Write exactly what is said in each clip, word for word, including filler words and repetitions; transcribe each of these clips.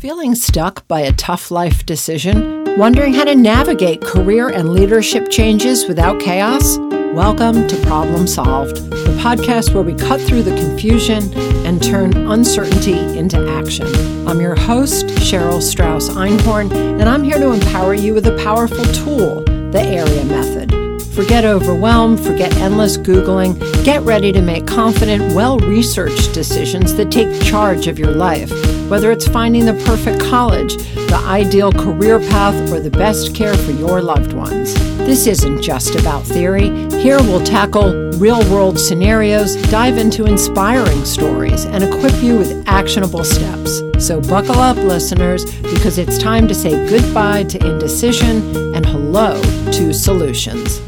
Feeling stuck by a tough life decision? Wondering how to navigate career and leadership changes without chaos? Welcome to Problem Solved, the podcast where we cut through the confusion and turn uncertainty into action. I'm your host, Cheryl Strauss Einhorn, and I'm here to empower you with a powerful tool, the AREA method. Forget overwhelm, forget endless Googling. Get ready to make confident, well-researched decisions that take charge of your life. Whether it's finding the perfect college, the ideal career path, or the best care for your loved ones. This isn't just about theory. Here we'll tackle real-world scenarios, dive into inspiring stories, and equip you with actionable steps. So buckle up, listeners, because it's time to say goodbye to indecision and hello to solutions.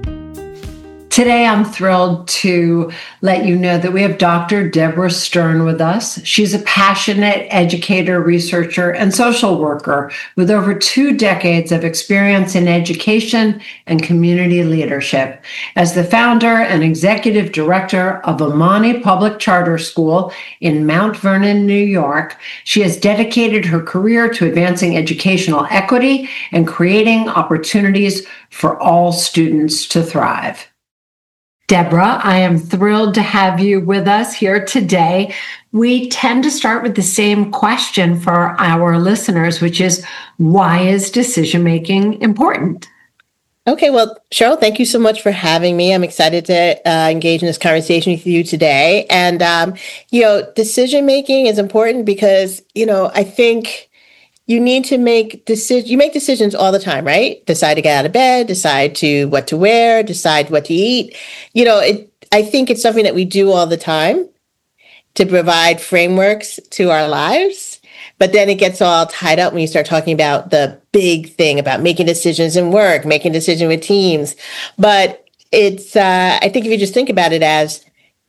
Today, I'm thrilled to let you know that we have Doctor Deborah Stern with us. She's a passionate educator, researcher, and social worker with over two decades of experience in education and community leadership. As the founder and executive director of Amani Public Charter School in Mount Vernon, New York, she has dedicated her career to advancing educational equity and creating opportunities for all students to thrive. Deborah, I am thrilled to have you with us here today. We tend to start with the same question for our listeners, which is, why is decision-making important? Okay, well, Cheryl, thank you so much for having me. I'm excited to uh, engage in this conversation with you today. And, um, you know, decision-making is important because, you know, I think you need to make decisions. You make decisions all the time, right? Decide to get out of bed, decide to what to wear, decide what to eat. You know, it, I think it's something that we do all the time to provide frameworks to our lives. But then it gets all tied up when you start talking about the big thing about making decisions in work, making decisions with teams. But it's, uh, I think if you just think about it as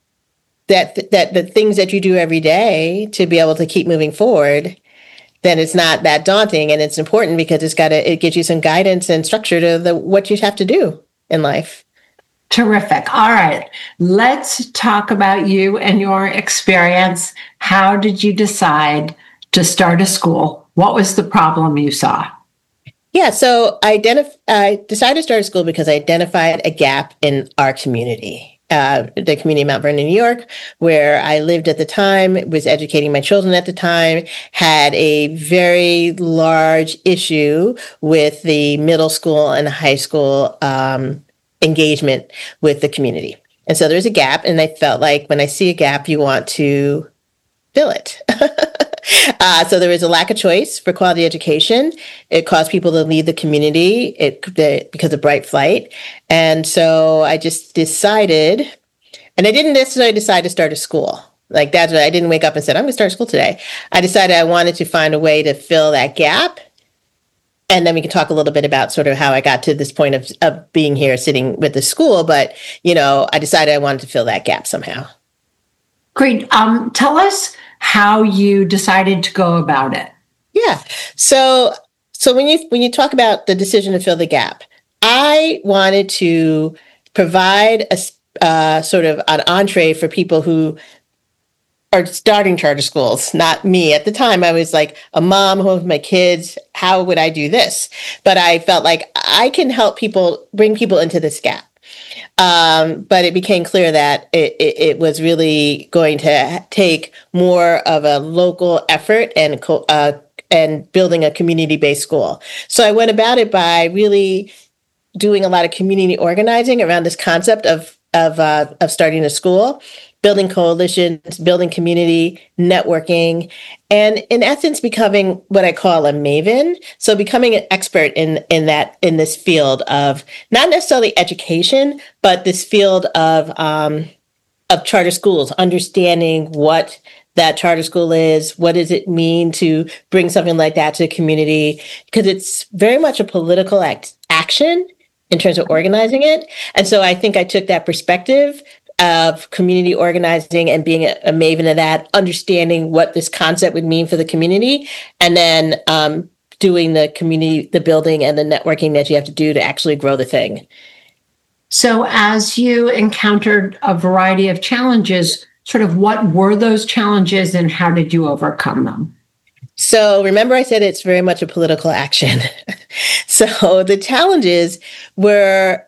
that, that the things that you do every day to be able to keep moving forward, then it's not that daunting, and it's important because it's got to, it gives you some guidance and structure to the what you have to do in life. Terrific. All right. Let's talk about you and your experience. How did you decide to start a school? What was the problem you saw? Yeah, so I, identif- I decided to start a school because I identified a gap in our community. Uh, the community of Mount Vernon, New York, where I lived at the time, was educating my children at the time, had a very large issue with the middle school and high school um, engagement with the community. And so there's a gap, and I felt like when I see a gap, you want to fill it. Uh, so there was a lack of choice for quality education. It caused people to leave the community it, the, because of Bright Flight. And so I just decided, and I didn't necessarily decide to start a school. Like that's what I didn't wake up and said, I'm going to start a school today. I decided I wanted to find a way to fill that gap. And then we can talk a little bit about sort of how I got to this point of, of being here sitting with the school. But, you know, I decided I wanted to fill that gap somehow. Great. Um, tell us how you decided to go about it. Yeah. So, so when you when you talk about the decision to fill the gap, I wanted to provide a uh, sort of an entree for people who are starting charter schools. Not me at the time. I was like a mom home with my kids. How would I do this? But I felt like I can help people, bring people into this gap. Um, but it became clear that it, it, it was really going to take more of a local effort and uh, and building a community-based school. So I went about it by really doing a lot of community organizing around this concept of of uh, of starting a school, building coalitions, building community, networking, and in essence, becoming what I call a maven. So becoming an expert in, in that, in this field of not necessarily education, but this field of, um, of charter schools, understanding what that charter school is, what does it mean to bring something like that to the community? Because it's very much a political act, action in terms of organizing it. And so I think I took that perspective of community organizing and being a, a maven of that, understanding what this concept would mean for the community, and then um, doing the community, the building and the networking that you have to do to actually grow the thing. So as you encountered a variety of challenges, sort of what were those challenges and how did you overcome them? So remember I said it's very much a political action. So the challenges were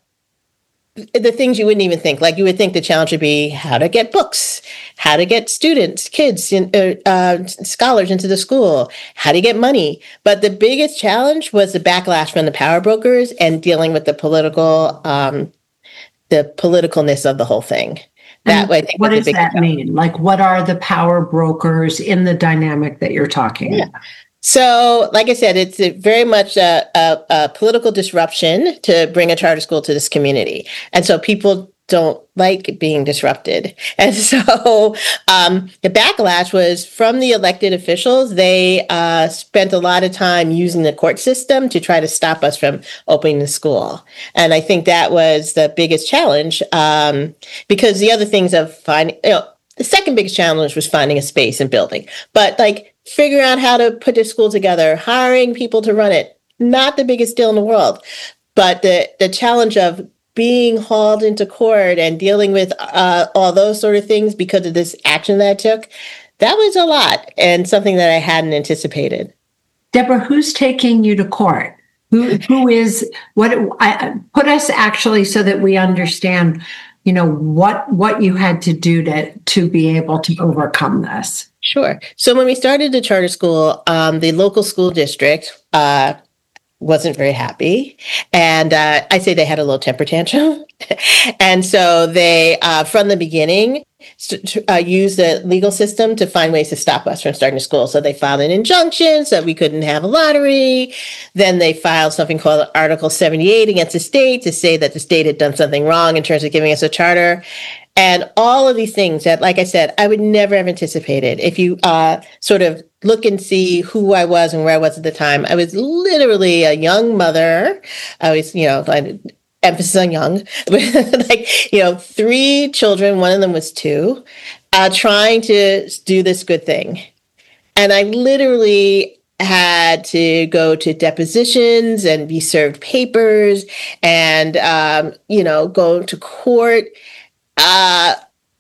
the things you wouldn't even think. Like you would think the challenge would be how to get books, how to get students, kids, in, uh, uh, scholars into the school, how to get money. But the biggest challenge was the backlash from the power brokers and dealing with the political, um, the politicalness of the whole thing. That and way, I think what does that challenge. mean? Like, what are the power brokers in the dynamic that you're talking Yeah. about? So, like I said, it's a very much a, a, a political disruption to bring a charter school to this community. And so people don't like being disrupted. And so um, the backlash was from the elected officials. They uh, spent a lot of time using the court system to try to stop us from opening the school. And I think that was the biggest challenge um, because the other things of finding, you know, the second biggest challenge was finding a space and building. But like figuring out how to put the school together, hiring people to run it, not the biggest deal in the world. But the, the challenge of being hauled into court and dealing with uh, all those sort of things because of this action that I took, that was a lot and something that I hadn't anticipated. Deborah, who's taking you to court? Who who is what? I, put us actually so that we understand, you know, what what you had to do to to be able to overcome this. Sure. So when we started the charter school, um, the local school district uh, wasn't very happy. And uh, I say they had a little temper tantrum. And so they, uh, from the beginning, st- uh, used the legal system to find ways to stop us from starting school. So they filed an injunction so that we couldn't have a lottery. Then they filed something called Article seventy-eight against the state to say that the state had done something wrong in terms of giving us a charter. And all of these things that, like I said, I would never have anticipated. If you uh, sort of look and see who I was and where I was at the time, I was literally a young mother. I was, you know, I, emphasis on young, like, you know, three children, one of them was two, uh, trying to do this good thing. And I literally had to go to depositions and be served papers and, um, you know, go to court. Uh,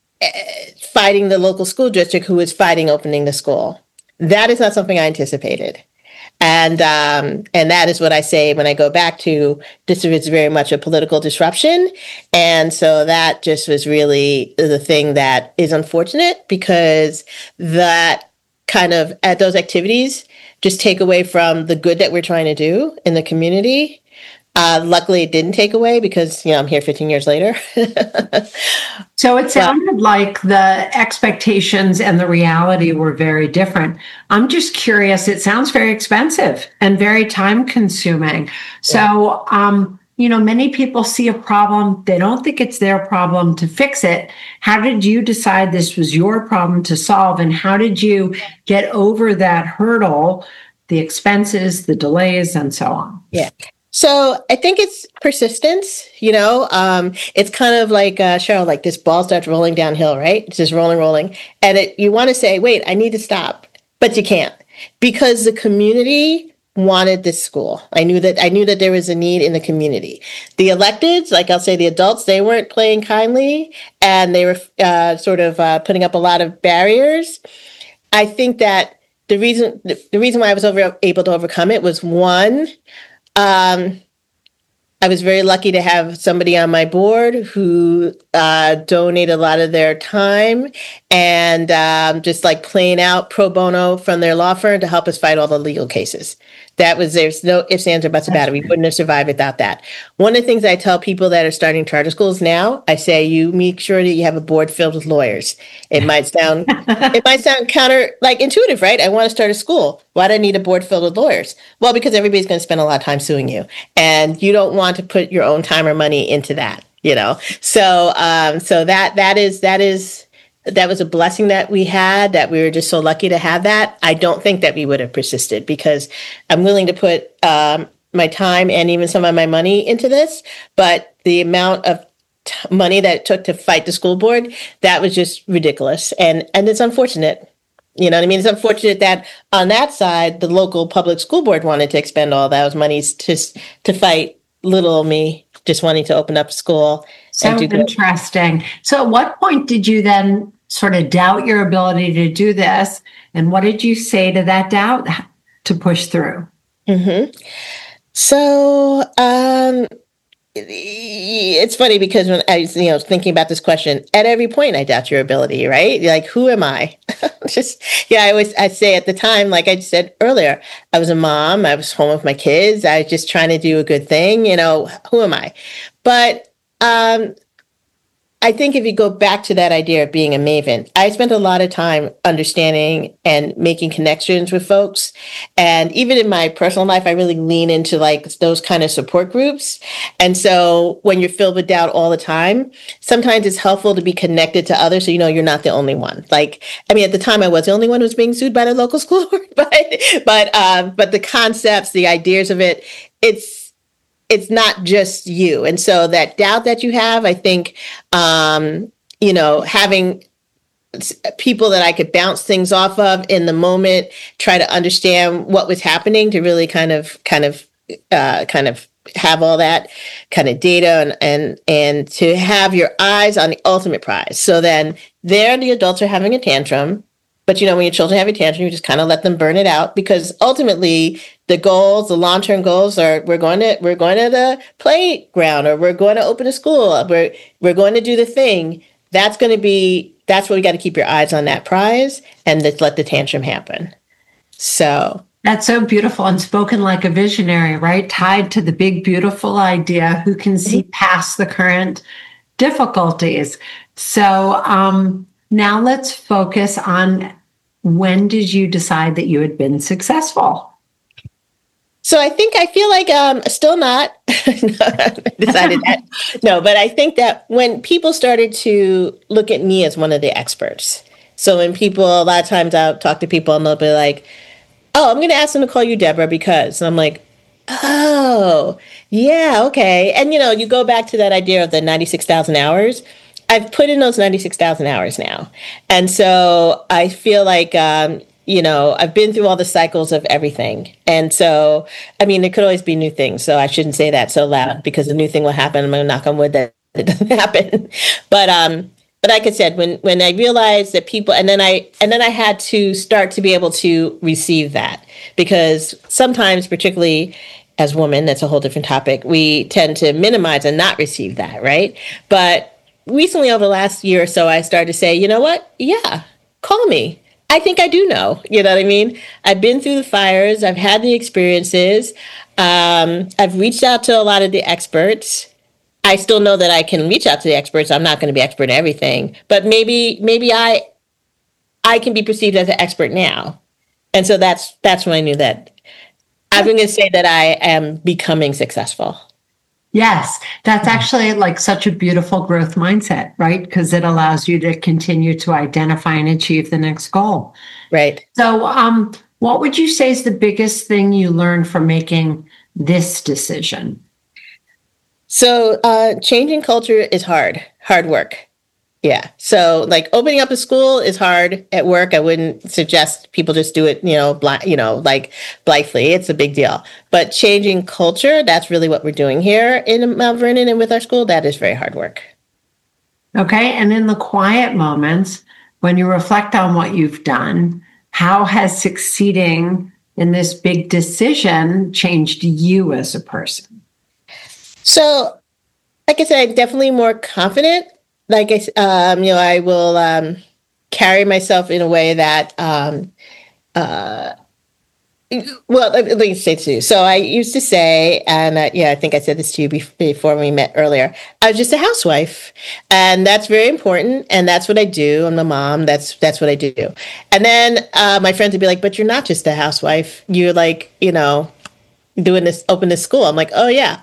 fighting the local school district who was fighting opening the school. That is not something I anticipated. And um, and that is what I say when I go back to this is very much a political disruption. And so that just was really the thing that is unfortunate because that kind of at those activities just take away from the good that we're trying to do in the community. Uh, luckily, it didn't take away because, you know, I'm here fifteen years later. So it sounded but, like the expectations and the reality were very different. I'm just curious. It sounds very expensive and very time consuming. Yeah. So, um, you know, many people see a problem. They don't think it's their problem to fix it. How did you decide this was your problem to solve? And how did you get over that hurdle, the expenses, the delays, and so on? Yeah. So I think it's persistence, you know, um, it's kind of like, uh, Cheryl, like this ball starts rolling downhill, right? It's just rolling, rolling. And it, you want to say, wait, I need to stop, but you can't because the community wanted this school. I knew that, I knew that there was a need in the community. The electeds, like I'll say the adults, they weren't playing kindly and they were uh, sort of uh, putting up a lot of barriers. I think that the reason, the reason why I was over, able to overcome it was one, Um, I was very lucky to have somebody on my board who uh, donated a lot of their time and um, just like playing out pro bono from their law firm to help us fight all the legal cases. That was, there's no ifs, ands, or buts about it. We wouldn't have survived without that. One of the things I tell people that are starting charter schools now, I say, you make sure that you have a board filled with lawyers. It might sound, it might sound counter, like intuitive, right? I want to start a school. Why do I need a board filled with lawyers? Well, because everybody's going to spend a lot of time suing you and you don't want to put your own time or money into that, you know? So, um, so that, that is, that is, that was a blessing that we had, that we were just so lucky to have that. I don't think that we would have persisted because I'm willing to put um, my time and even some of my money into this. But the amount of t- money that it took to fight the school board, that was just ridiculous. And, and it's unfortunate. You know what I mean? It's unfortunate that on that side, the local public school board wanted to expend all those monies to, to fight little old me just wanting to open up a school. So interesting. So at what point did you then sort of doubt your ability to do this. And what did you say to that doubt to push through? Mm-hmm. So, um, it's funny because when I was, you know, thinking about this question, at every point I doubt your ability, right? You're like, who am I? Just, yeah, I always, I say at the time, like I said earlier, I was a mom, I was home with my kids, I was just trying to do a good thing, you know, who am I? But, um, I think if you go back to that idea of being a maven, I spent a lot of time understanding and making connections with folks. And even in my personal life, I really lean into like those kind of support groups. And so when you're filled with doubt all the time, sometimes it's helpful to be connected to others so you know you're not the only one. Like, I mean, at the time I was the only one who was being sued by the local school board, but but um, but the concepts, the ideas of it, it's it's not just you. And so that doubt that you have, I think, um, you know, having people that I could bounce things off of in the moment, try to understand what was happening to really kind of, kind of, uh, kind of have all that kind of data and, and, and to have your eyes on the ultimate prize. So then there the adults are having a tantrum. But, you know, when your children have a tantrum, you just kind of let them burn it out, because ultimately the goals, the long-term goals are we're going to we're going to the playground, or we're going to open a school. We're we're going to do the thing. That's going to be that's where we got to keep your eyes on that prize and just let the tantrum happen. So that's so beautiful and spoken like a visionary, right? Tied to the big, beautiful idea who can see past the current difficulties. So um, now let's focus on, when did you decide that you had been successful? So I think I feel like um still not decided that. No, but I think that when people started to look at me as one of the experts. So when people, a lot of times I'll talk to people and they'll be like, oh, I'm going to ask them to call you Deborah because, and I'm like, oh, yeah, okay. And, you know, you go back to that idea of the ninety-six thousand hours. I've put in those ninety-six thousand hours now. And so I feel like, um, you know, I've been through all the cycles of everything. And so, I mean, there could always be new things. So I shouldn't say that so loud because a new thing will happen. I'm going to knock on wood that it doesn't happen. But, um, but like I said, when, when I realized that people, and then I, and then I had to start to be able to receive that, because sometimes, particularly as women, that's a whole different topic, we tend to minimize and not receive that. Right. But recently, over the last year or so, I started to say, you know what? Yeah, call me. I think I do know. You know what I mean? I've been through the fires. I've had the experiences. Um, I've reached out to a lot of the experts. I still know that I can reach out to the experts. I'm not going to be expert in everything, but maybe maybe I I can be perceived as an expert now. And so that's that's when I knew that I'm going to say that I am becoming successful. Yes, that's actually like such a beautiful growth mindset, right? Because it allows you to continue to identify and achieve the next goal. Right. So um, what would you say is the biggest thing you learned from making this decision? So uh, changing culture is hard, hard work. Yeah. So like opening up a school is hard at work. I wouldn't suggest people just do it, you know, bl- you know, like blithely. It's a big deal. But changing culture, that's really what we're doing here in Mount Vernon and with our school. That is very hard work. Okay. And in the quiet moments, when you reflect on what you've done, how has succeeding in this big decision changed you as a person? So, like I said, I'm definitely more confident. Like I, um, you know, I will um, carry myself in a way that, um, uh, well, let me say to you. So I used to say, and uh, yeah, I think I said this to you before we met earlier, I was just a housewife, and that's very important, and that's what I do. I'm a mom. That's that's what I do. And then uh, my friends would be like, "But you're not just a housewife. You're like, you know, doing this, open this school." I'm like, "Oh yeah."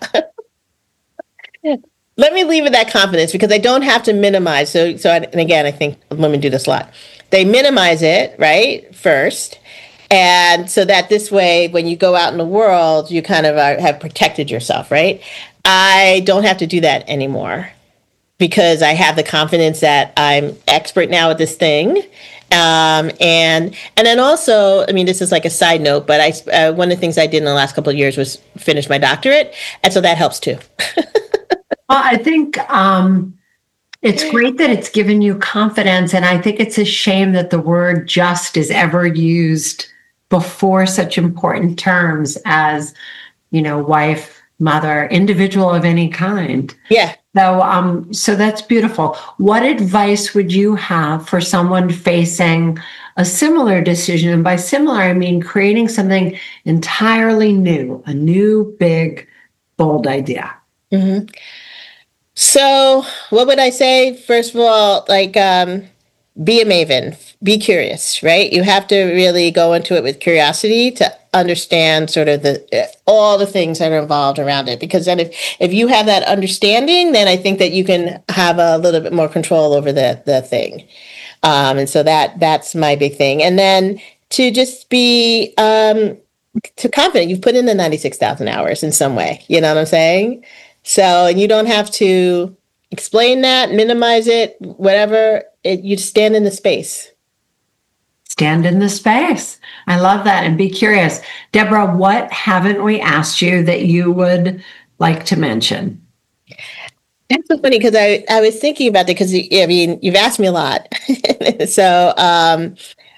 Let me leave with that confidence, because I don't have to minimize. So, so, I, and again, I think women do this a lot. They minimize it, right, first. And so that this way, when you go out in the world, you kind of are, have protected yourself, right? I don't have to do that anymore, because I have the confidence that I'm expert now at this thing. Um, and and then also, I mean, this is like a side note, but I uh, one of the things I did in the last couple of years was finish my doctorate. And so that helps too. Well, I think um, It's great that it's given you confidence. And I think it's a shame that the word just is ever used before such important terms as, you know, wife, mother, individual of any kind. Yeah. So, um, so that's beautiful. What advice would you have for someone facing a similar decision? And by similar, I mean creating something entirely new, a new, big, bold idea. Mm-hmm. So what would I say? First of all, like, um, be a maven, be curious, right? You have to really go into it with curiosity to understand sort of the all the things that are involved around it. Because then if, if you have that understanding, then I think that you can have a little bit more control over the, the thing. Um, and so that that's my big thing. And then to just be um, to confident, you've put in the ninety-six thousand hours in some way, you know what I'm saying? So, and you don't have to explain that, minimize it, whatever. It, you stand in the space. Stand in the space. I love that. And be curious. Deborah, what haven't we asked you that you would like to mention? That's so funny because I, I was thinking about that because, I mean, you've asked me a lot. so, um,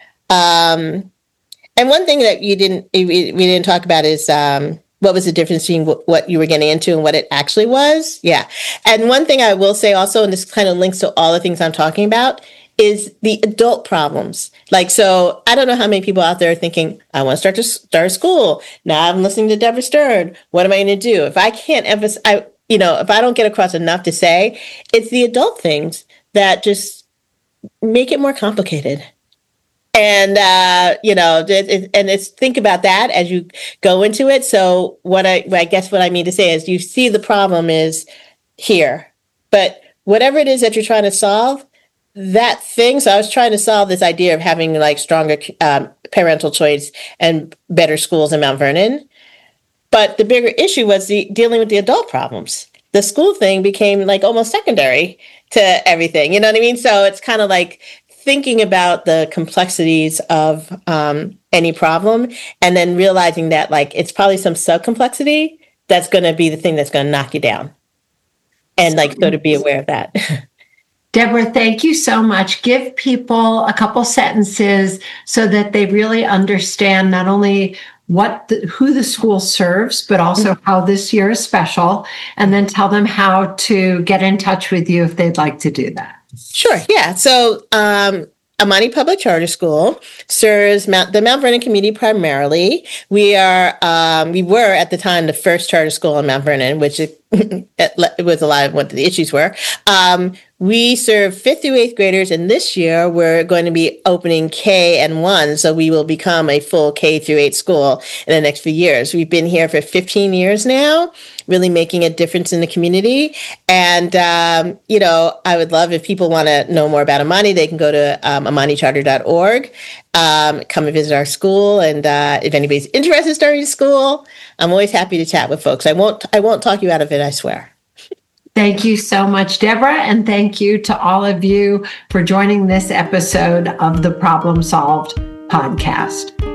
um, and one thing that you didn't, we, we didn't talk about is, um, what was the difference between w- what you were getting into and what it actually was? Yeah. And one thing I will say also, and this kind of links to all the things I'm talking about, is the adult problems. Like, so I don't know how many people out there are thinking, I want to start to start school. Now I'm listening to Deborah Stern. What am I going to do? If I can't emphasize, I, you know, if I don't get across enough to say, it's the adult things that just make it more complicated. And, uh, you know, it, it, and it's think about that as you go into it. So what I, I guess what I mean to say is you see the problem is here, but whatever it is that you're trying to solve, that thing. So I was trying to solve this idea of having like stronger um, parental choice and better schools in Mount Vernon. But the bigger issue was the dealing with the adult problems. The school thing became like almost secondary to everything. You know what I mean? So it's kind of like thinking about the complexities of um, any problem and then realizing that like it's probably some sub-complexity that's going to be the thing that's going to knock you down. And like, so to be aware of that. Deborah, thank you so much. Give people a couple sentences so that they really understand not only what the, who the school serves, but also how this year is special, and then tell them how to get in touch with you if they'd like to do that. Sure. Yeah. So um, Amani Public Charter School serves Mount, the Mount Vernon community primarily. We are, um, we were at the time the first charter school in Mount Vernon, which it, it was a lot of what the issues were. Um, we serve fifth through eighth graders, and this year we're going to be opening K and one, so we will become a full K through eight school in the next few years. We've been here for fifteen years now, really making a difference in the community. And, um, you know, I would love if people want to know more about Amani, they can go to um, amani charter dot org, um, come and visit our school. And uh, if anybody's interested in starting school, I'm always happy to chat with folks. I won't, I won't talk you out of it, I swear. Thank you so much, Deborah. And thank you to all of you for joining this episode of the Problem Solved podcast.